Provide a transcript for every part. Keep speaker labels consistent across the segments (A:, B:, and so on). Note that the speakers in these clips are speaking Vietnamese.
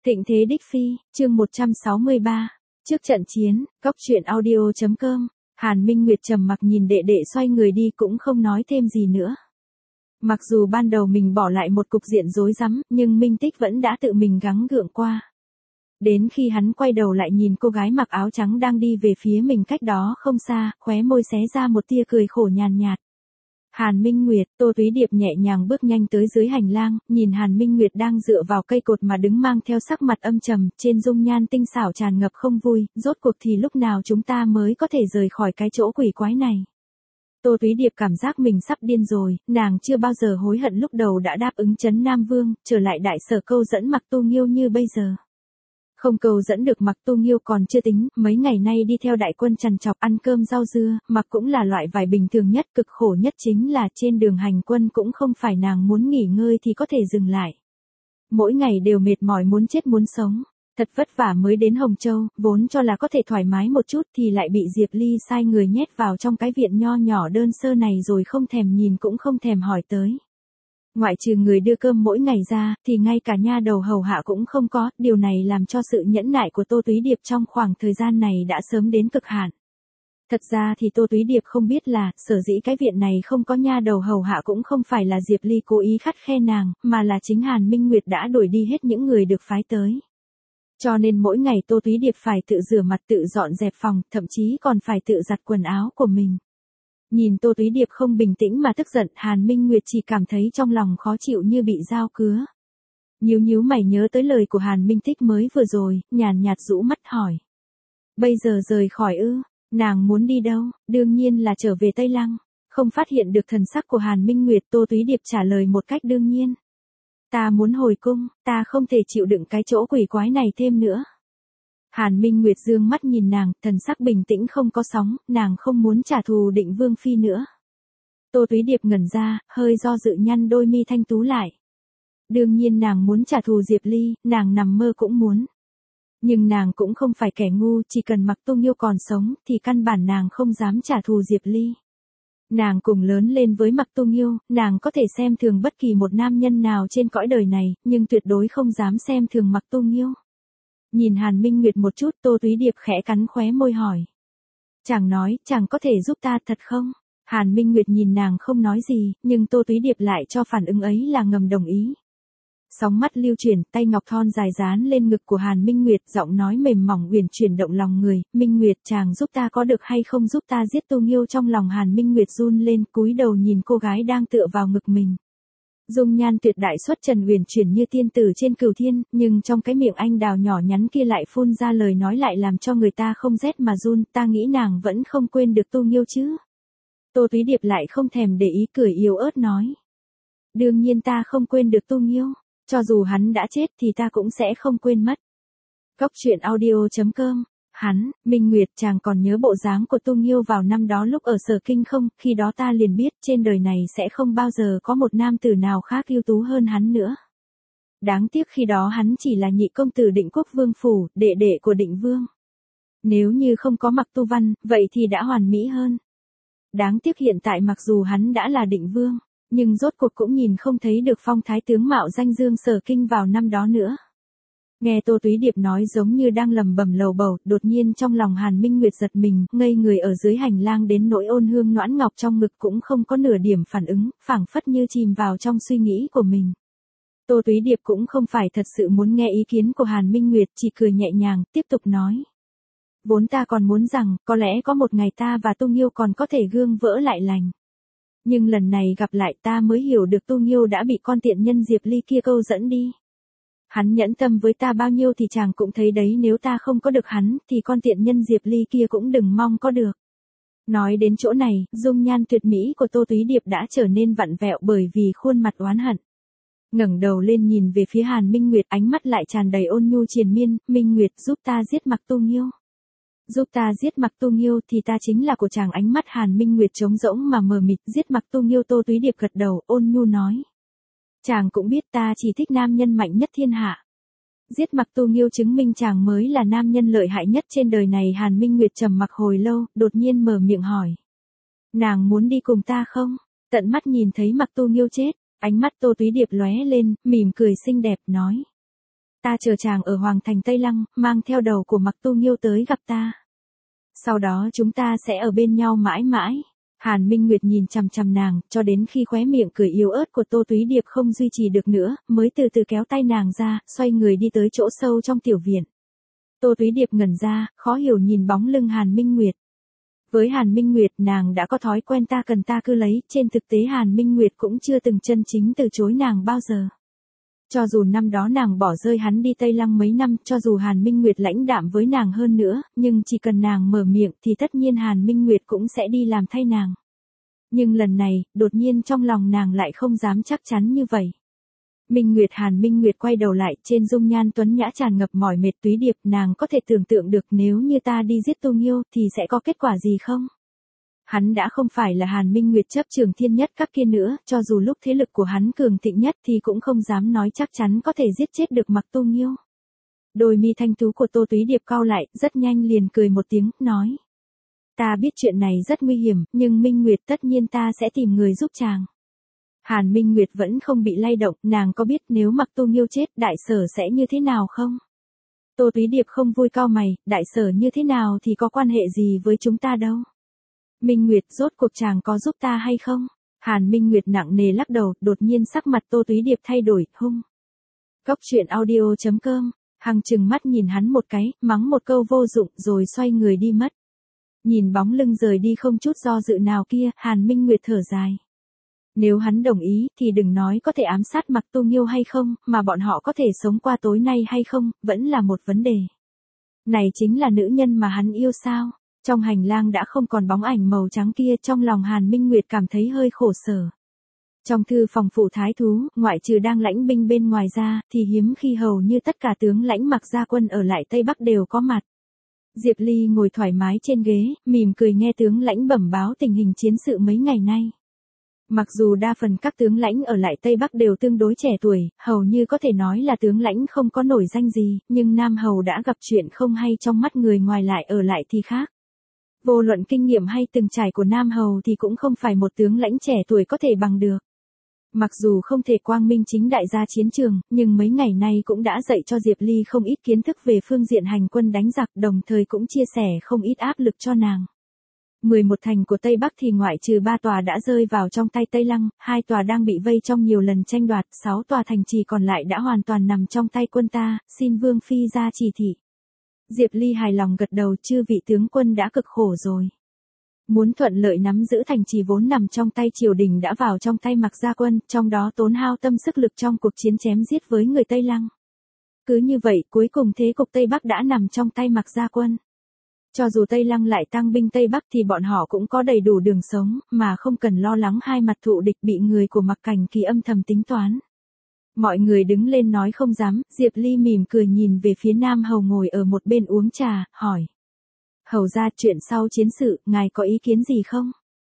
A: Thịnh thế đích phi, chương 163. Trước trận chiến, góc truyện audio.com. Hàn Minh Nguyệt trầm mặc nhìn đệ đệ xoay người đi cũng không nói thêm gì nữa. Mặc dù ban đầu mình bỏ lại một cục diện rối rắm, nhưng Minh Tích vẫn đã tự mình gắng gượng qua. Đến khi hắn quay đầu lại nhìn cô gái mặc áo trắng đang đi về phía mình cách đó không xa, khóe môi xé ra một tia cười khổ nhàn nhạt. Hàn Minh Nguyệt, Tô Túy Điệp nhẹ nhàng bước nhanh tới dưới hành lang, nhìn Hàn Minh Nguyệt đang dựa vào cây cột mà đứng mang theo sắc mặt âm trầm, trên dung nhan tinh xảo tràn ngập không vui, rốt cuộc thì lúc nào chúng ta mới có thể rời khỏi cái chỗ quỷ quái này. Tô Túy Điệp cảm giác mình sắp điên rồi, nàng chưa bao giờ hối hận lúc đầu đã đáp ứng trấn Nam Vương, trở lại đại sở câu dẫn Mặc Tu Nghiêu như bây giờ. Không cầu dẫn được Mặc Tu Nghiêu còn chưa tính, mấy ngày nay đi theo đại quân trằn trọc ăn cơm rau dưa, Mặc cũng là loại vải bình thường nhất, cực khổ nhất chính là trên đường hành quân cũng không phải nàng muốn nghỉ ngơi thì có thể dừng lại. Mỗi ngày đều mệt mỏi muốn chết muốn sống, thật vất vả mới đến Hồng Châu, vốn cho là có thể thoải mái một chút thì lại bị Diệp Ly sai người nhét vào trong cái viện nho nhỏ đơn sơ này rồi không thèm nhìn cũng không thèm hỏi tới. Ngoại trừ người đưa cơm mỗi ngày ra, thì ngay cả nha đầu hầu hạ cũng không có, điều này làm cho sự nhẫn nại của Tô Túy Điệp trong khoảng thời gian này đã sớm đến cực hạn. Thật ra thì Tô Túy Điệp không biết là, sở dĩ cái viện này không có nha đầu hầu hạ cũng không phải là Diệp Ly cố ý khắt khe nàng, mà là chính Hàn Minh Nguyệt đã đuổi đi hết những người được phái tới. Cho nên mỗi ngày Tô Túy Điệp phải tự rửa mặt tự dọn dẹp phòng, thậm chí còn phải tự giặt quần áo của mình. Nhìn Tô Túy Điệp không bình tĩnh mà tức giận, Hàn Minh Nguyệt chỉ cảm thấy trong lòng khó chịu như bị dao cứa. Nhíu mày nhớ tới lời của Hàn Minh Tích mới vừa rồi, nhàn nhạt rũ mắt hỏi. Bây giờ rời khỏi ư, nàng muốn đi đâu, đương nhiên là trở về Tây Lăng. Không phát hiện được thần sắc của Hàn Minh Nguyệt, Tô Túy Điệp trả lời một cách đương nhiên. Ta muốn hồi cung, ta không thể chịu đựng cái chỗ quỷ quái này thêm nữa. Hàn Minh Nguyệt dương mắt nhìn nàng, thần sắc bình tĩnh không có sóng, nàng không muốn trả thù Định Vương phi nữa. Tô Túy Điệp ngẩn ra, hơi do dự nhăn đôi mi thanh tú lại. Đương nhiên nàng muốn trả thù Diệp Ly, nàng nằm mơ cũng muốn. Nhưng nàng cũng không phải kẻ ngu, chỉ cần Mặc Tu Nghiêu còn sống, thì căn bản nàng không dám trả thù Diệp Ly. Nàng cùng lớn lên với Mặc Tu Nghiêu, nàng có thể xem thường bất kỳ một nam nhân nào trên cõi đời này, nhưng tuyệt đối không dám xem thường Mặc Tu Nghiêu. Nhìn Hàn Minh Nguyệt một chút, Tô Túy Điệp khẽ cắn khóe môi hỏi. Chàng nói, chàng có thể giúp ta thật không? Hàn Minh Nguyệt nhìn nàng không nói gì, nhưng Tô Túy Điệp lại cho phản ứng ấy là ngầm đồng ý. Sóng mắt lưu chuyển, tay ngọc thon dài dán lên ngực của Hàn Minh Nguyệt, giọng nói mềm mỏng uyển chuyển động lòng người. Minh Nguyệt, chàng giúp ta có được hay không giúp ta giết Tu Nghiêu? Trong lòng Hàn Minh Nguyệt run lên, cúi đầu nhìn cô gái đang tựa vào ngực mình. Dung nhan tuyệt đại xuất trần uyển chuyển như tiên tử trên cửu thiên, nhưng trong cái miệng anh đào nhỏ nhắn kia lại phun ra lời nói lại làm cho người ta không rét mà run. Ta nghĩ nàng vẫn không quên được Tu Nghiêu chứ? Tô Túy Điệp lại không thèm để ý, cười yếu ớt nói. Đương nhiên ta không quên được Tu Nghiêu, cho dù hắn đã chết thì ta cũng sẽ không quên mất. Góc truyện audio.com. Hắn, Minh Nguyệt, chàng còn nhớ bộ dáng của Tu Nghiêu vào năm đó lúc ở Sở Kinh không? Khi đó ta liền biết trên đời này sẽ không bao giờ có một nam tử nào khác ưu tú hơn hắn nữa. Đáng tiếc khi đó hắn chỉ là nhị công tử Định Quốc Vương phủ, đệ đệ của Định Vương. Nếu như không có Mặc Tu Văn, vậy thì đã hoàn mỹ hơn. Đáng tiếc hiện tại mặc dù hắn đã là Định Vương, nhưng rốt cuộc cũng nhìn không thấy được phong thái tướng mạo danh dương Sở Kinh vào năm đó nữa. Nghe Tô Túy Điệp nói giống như đang lầm bầm lầu bầu, đột nhiên trong lòng Hàn Minh Nguyệt giật mình, ngây người ở dưới hành lang đến nỗi ôn hương noãn ngọc trong ngực cũng không có nửa điểm phản ứng, phảng phất như chìm vào trong suy nghĩ của mình. Tô Túy Điệp cũng không phải thật sự muốn nghe ý kiến của Hàn Minh Nguyệt, chỉ cười nhẹ nhàng, tiếp tục nói. Vốn ta còn muốn rằng, có lẽ có một ngày ta và Tu Nghiêu còn có thể gương vỡ lại lành. Nhưng lần này gặp lại ta mới hiểu được Tu Nghiêu đã bị con tiện nhân Diệp Ly kia câu dẫn đi. Hắn nhẫn tâm với ta bao nhiêu thì chàng cũng thấy đấy, nếu ta không có được hắn, thì con tiện nhân Diệp Ly kia cũng đừng mong có được. Nói đến chỗ này, dung nhan tuyệt mỹ của Tô Túy Điệp đã trở nên vặn vẹo bởi vì khuôn mặt oán hận. Ngẩng đầu lên nhìn về phía Hàn Minh Nguyệt, ánh mắt lại tràn đầy ôn nhu triền miên. Minh Nguyệt, giúp ta giết Mặc Tu Nghiêu. Giúp ta giết Mặc Tu Nghiêu thì ta chính là của chàng. Ánh mắt Hàn Minh Nguyệt trống rỗng mà mờ mịt. Giết Mặc Tu Nghiêu? Tô Túy Điệp gật đầu, ôn nhu nói. Chàng cũng biết ta chỉ thích nam nhân mạnh nhất thiên hạ. Giết Mặc Tu Nghiêu chứng minh chàng mới là nam nhân lợi hại nhất trên đời này. Hàn Minh Nguyệt trầm mặc hồi lâu, đột nhiên mở miệng hỏi. Nàng muốn đi cùng ta không? Tận mắt nhìn thấy Mặc Tu Nghiêu chết, ánh mắt Tô Túy Điệp lóe lên, mỉm cười xinh đẹp, nói. Ta chờ chàng ở Hoàng thành Tây Lăng, mang theo đầu của Mặc Tu Nghiêu tới gặp ta. Sau đó chúng ta sẽ ở bên nhau mãi mãi. Hàn Minh Nguyệt nhìn chằm chằm nàng, cho đến khi khóe miệng cười yếu ớt của Tô Túy Điệp không duy trì được nữa, mới từ từ kéo tay nàng ra, xoay người đi tới chỗ sâu trong tiểu viện. Tô Túy Điệp ngẩn ra, khó hiểu nhìn bóng lưng Hàn Minh Nguyệt. Với Hàn Minh Nguyệt nàng đã có thói quen ta cần ta cứ lấy, trên thực tế Hàn Minh Nguyệt cũng chưa từng chân chính từ chối nàng bao giờ. Cho dù năm đó nàng bỏ rơi hắn đi Tây Lăng mấy năm, cho dù Hàn Minh Nguyệt lãnh đạm với nàng hơn nữa, nhưng chỉ cần nàng mở miệng thì tất nhiên Hàn Minh Nguyệt cũng sẽ đi làm thay nàng. Nhưng lần này, đột nhiên trong lòng nàng lại không dám chắc chắn như vậy. Minh Nguyệt Hàn Minh Nguyệt quay đầu lại, trên dung nhan tuấn nhã tràn ngập mỏi mệt Túy Điệp, nàng có thể tưởng tượng được nếu như ta đi giết Tu Nghiêu thì sẽ có kết quả gì không? Hắn đã không phải là Hàn Minh Nguyệt chấp trường thiên nhất cấp kia nữa, cho dù lúc thế lực của hắn cường thịnh nhất thì cũng không dám nói chắc chắn có thể giết chết được Mặc Tu Nghiêu. Đôi mi thanh tú của Tô Túy Điệp cau lại, rất nhanh liền cười một tiếng, nói. Ta biết chuyện này rất nguy hiểm, nhưng Minh Nguyệt tất nhiên ta sẽ tìm người giúp chàng. Hàn Minh Nguyệt vẫn không bị lay động, nàng có biết nếu Mặc Tu Nghiêu chết, đại sở sẽ như thế nào không? Tô Túy Điệp không vui cau mày, đại sở như thế nào thì có quan hệ gì với chúng ta đâu. Minh Nguyệt, rốt cuộc chàng có giúp ta hay không? Hàn Minh Nguyệt nặng nề lắc đầu, đột nhiên sắc mặt Tô Túy Điệp thay đổi, hung. Cốc truyện audio.com, Hằng trừng mắt nhìn hắn một cái, mắng một câu vô dụng rồi xoay người đi mất. Nhìn bóng lưng rời đi không chút do dự nào kia, Hàn Minh Nguyệt thở dài. Nếu hắn đồng ý thì đừng nói có thể ám sát Mặc Tu Nghiêu hay không, mà bọn họ có thể sống qua tối nay hay không, vẫn là một vấn đề. Này chính là nữ nhân mà hắn yêu sao? Trong hành lang đã không còn bóng ảnh màu trắng kia, trong lòng Hàn Minh Nguyệt cảm thấy hơi khổ sở. Trong thư phòng phủ thái thú, ngoại trừ đang lãnh binh bên ngoài ra, thì hiếm khi hầu như tất cả tướng lãnh Mặc gia quân ở lại Tây Bắc đều có mặt. Diệp Ly ngồi thoải mái trên ghế, mỉm cười nghe tướng lãnh bẩm báo tình hình chiến sự mấy ngày nay. Mặc dù đa phần các tướng lãnh ở lại Tây Bắc đều tương đối trẻ tuổi, hầu như có thể nói là tướng lãnh không có nổi danh gì, nhưng Nam Hầu đã gặp chuyện không hay trong mắt người ngoài lại ở lại thì khác. Vô luận kinh nghiệm hay từng trải của Nam Hầu thì cũng không phải một tướng lãnh trẻ tuổi có thể bằng được. Mặc dù không thể quang minh chính đại ra chiến trường, nhưng mấy ngày nay cũng đã dạy cho Diệp Ly không ít kiến thức về phương diện hành quân đánh giặc, đồng thời cũng chia sẻ không ít áp lực cho nàng. 11 thành của Tây Bắc thì ngoại trừ 3 tòa đã rơi vào trong tay Tây Lăng, 2 tòa đang bị vây trong nhiều lần tranh đoạt, 6 tòa thành trì còn lại đã hoàn toàn nằm trong tay quân ta, xin Vương Phi ra chỉ thị. Diệp Ly hài lòng gật đầu, chư vị tướng quân đã cực khổ rồi. Muốn thuận lợi nắm giữ thành trì vốn nằm trong tay triều đình đã vào trong tay Mặc gia quân, trong đó tốn hao tâm sức lực trong cuộc chiến chém giết với người Tây Lăng. Cứ như vậy, cuối cùng thế cục Tây Bắc đã nằm trong tay Mặc gia quân. Cho dù Tây Lăng lại tăng binh Tây Bắc thì bọn họ cũng có đầy đủ đường sống, mà không cần lo lắng hai mặt thụ địch bị người của Mặc Cảnh Kỳ âm thầm tính toán. Mọi người đứng lên nói không dám, Diệp Ly mỉm cười nhìn về phía Nam Hầu ngồi ở một bên uống trà, hỏi. Hầu ra chuyện sau chiến sự, ngài có ý kiến gì không?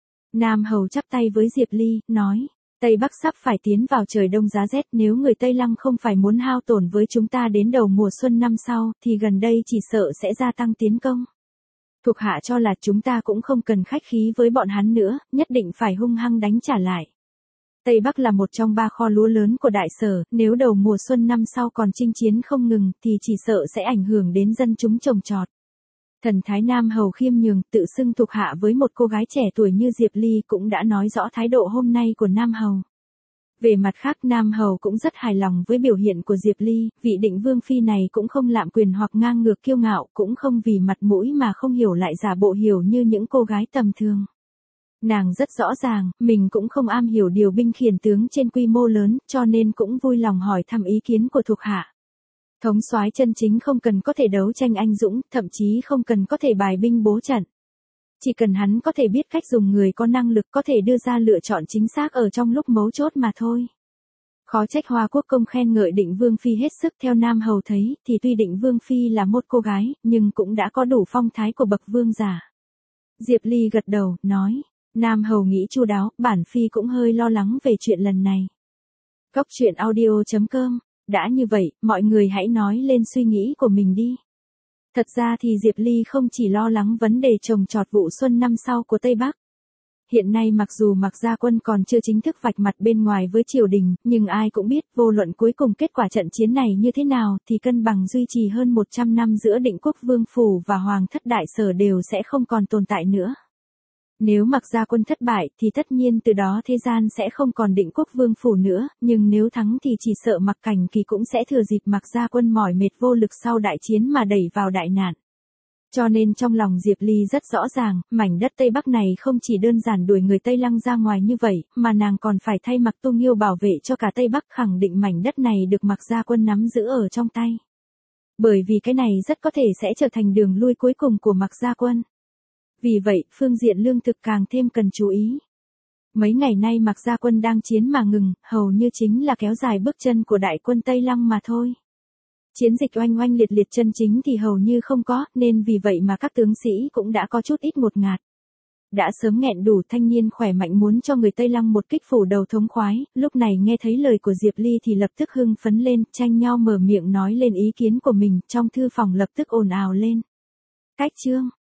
A: Nam Hầu chắp tay với Diệp Ly, nói. Tây Bắc sắp phải tiến vào trời đông giá rét, nếu người Tây Lăng không phải muốn hao tổn với chúng ta đến đầu mùa xuân năm sau, thì gần đây chỉ sợ sẽ gia tăng tiến công. Thuộc hạ cho là chúng ta cũng không cần khách khí với bọn hắn nữa, nhất định phải hung hăng đánh trả lại. Tây Bắc là một trong 3 kho lúa lớn của đại sở, nếu đầu mùa xuân năm sau còn chinh chiến không ngừng thì chỉ sợ sẽ ảnh hưởng đến dân chúng trồng trọt. Thần thái Nam Hầu khiêm nhường, tự xưng thuộc hạ với một cô gái trẻ tuổi như Diệp Ly cũng đã nói rõ thái độ hôm nay của Nam Hầu. Về mặt khác Nam Hầu cũng rất hài lòng với biểu hiện của Diệp Ly, vị định vương phi này cũng không lạm quyền hoặc ngang ngược kiêu ngạo, cũng không vì mặt mũi mà không hiểu lại giả bộ hiểu như những cô gái tầm thường. Nàng rất rõ ràng, mình cũng không am hiểu điều binh khiển tướng trên quy mô lớn, cho nên cũng vui lòng hỏi thăm ý kiến của thuộc hạ. Thống soái chân chính không cần có thể đấu tranh anh dũng, thậm chí không cần có thể bài binh bố trận. Chỉ cần hắn có thể biết cách dùng người có năng lực có thể đưa ra lựa chọn chính xác ở trong lúc mấu chốt mà thôi. Khó trách Hoa Quốc công khen ngợi Định Vương Phi hết sức. Theo Nam Hầu thấy, thì tuy Định Vương Phi là một cô gái, nhưng cũng đã có đủ phong thái của bậc vương giả. Diệp Ly gật đầu, nói, Nam Hầu nghĩ chu đáo, bản Phi cũng hơi lo lắng về chuyện lần này. Cốc truyện audio.com, đã như vậy, mọi người hãy nói lên suy nghĩ của mình đi. Thật ra thì Diệp Ly không chỉ lo lắng vấn đề trồng trọt vụ xuân năm sau của Tây Bắc. Hiện nay mặc dù Mạc Gia Quân còn chưa chính thức vạch mặt bên ngoài với triều đình, nhưng ai cũng biết vô luận cuối cùng kết quả trận chiến này như thế nào thì cân bằng duy trì hơn 100 năm giữa Định Quốc Vương Phủ và Hoàng thất Đại Sở đều sẽ không còn tồn tại nữa. Nếu Mạc Gia Quân thất bại thì tất nhiên từ đó thế gian sẽ không còn Định Quốc Vương Phủ nữa, nhưng nếu thắng thì chỉ sợ Mạc Cảnh Kỳ cũng sẽ thừa dịp Mạc Gia Quân mỏi mệt vô lực sau đại chiến mà đẩy vào đại nạn. Cho nên trong lòng Diệp Ly rất rõ ràng, mảnh đất Tây Bắc này không chỉ đơn giản đuổi người Tây Lăng ra ngoài như vậy, mà nàng còn phải thay Mạc Tu Nghiêu bảo vệ cho cả Tây Bắc, khẳng định mảnh đất này được Mạc Gia Quân nắm giữ ở trong tay. Bởi vì cái này rất có thể sẽ trở thành đường lui cuối cùng của Mạc Gia Quân. Vì vậy, phương diện lương thực càng thêm cần chú ý. Mấy ngày nay Mạc Gia Quân đang chiến mà ngừng, hầu như chính là kéo dài bước chân của đại quân Tây Lăng mà thôi. Chiến dịch oanh oanh liệt liệt chân chính thì hầu như không có, nên vì vậy mà các tướng sĩ cũng đã có chút ít ngột ngạt. Đã sớm nghẹn đủ thanh niên khỏe mạnh muốn cho người Tây Lăng một kích phủ đầu thống khoái, lúc này nghe thấy lời của Diệp Ly thì lập tức hưng phấn lên, tranh nhau mở miệng nói lên ý kiến của mình, trong thư phòng lập tức ồn ào lên. Cách chương